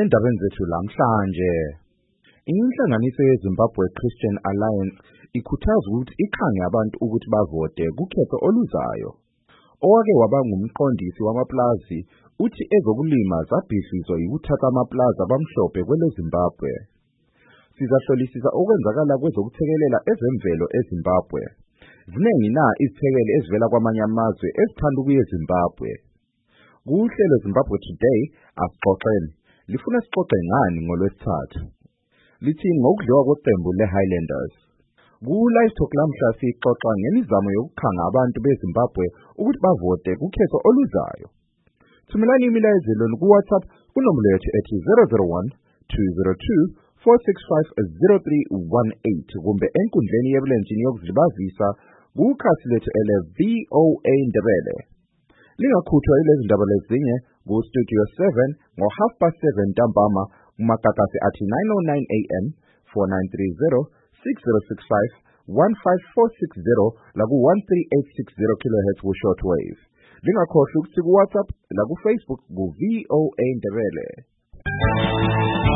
endabeni zethu lamhlanje. Inhlanganiso yeZimbabwe Christian Alliance ikhuthaza ukuthi ikhange abantu ukuthi bavote kukhetho oluzayo. Owake waba ngumqondisi wamaplazi uthi ezokulima zabhidlizwa yikuthatha amaplazi abamhlophe kwele Zimbabwe. Sizahlolisisa okwenzakala kwezokuthekelela ezemvelo eZimbabwe. Ziningi na izithekeli ezivela kwamanye amazwe ezithanda ukuya eZimbabwe. Kuhlelo Zimbabwe Today asixoxeni. Lifuna sixoxe ngani ngoLwesithathu? Lithini ngokudliwa kweqembu leHighlanders? Ku-Live Talk lamhla sixoxa ngemizamo yokukhanga abantu beZimbabwe ukuthi bavote kukhetho oluzayo. Thumelani imilayezelo ku-WhatsApp kunombolo yethu ethi 001 202 465 0318 kumbe enkundleni yebulenjini yokuzilibazisa kukhasi lethu ele-VOA Ndebele. Lingakhuthwa yilezi ndaba lezinye ku-Studio 7 ngo-7:30 ntambama kumakakasi athi 9:09 AM 4930 6065 15460 laku-13860 kHz ku-shortwave. Lingakhohlwa ukuthi ku-WhatsApp laku-Facebook ku-VOA Ndebele.